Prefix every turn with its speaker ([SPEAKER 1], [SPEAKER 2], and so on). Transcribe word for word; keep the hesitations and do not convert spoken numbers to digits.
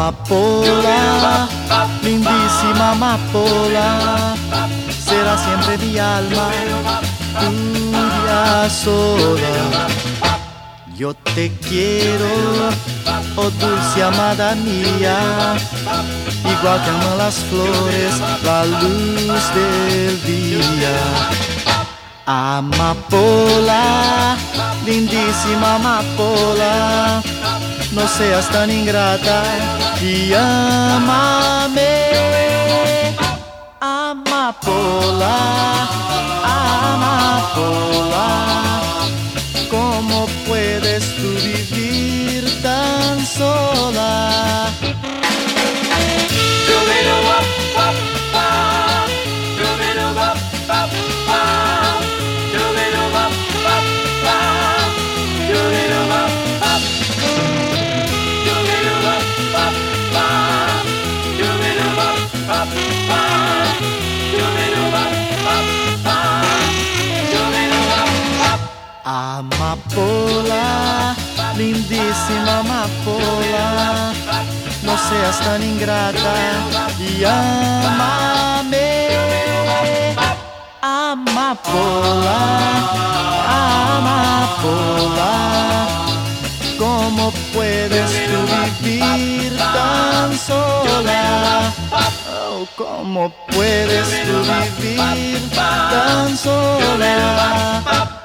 [SPEAKER 1] Amapola, lindísima amapola, será siempre mi alma, tuya sola. Yo te quiero, oh dulce amada mía, igual que aman las flores la luz del día. Amapola, lindísima amapola, no seas tan ingrata y ámame. Amapola, amapola, ¿cómo puedes tú vivir tan sola? Amapola, lindísima amapola, no seas tan ingrata y ámame. Amapola, amapola, ¿cómo puedes tú vivir tan sola? Oh, ¿cómo puedes tú vivir tan sola?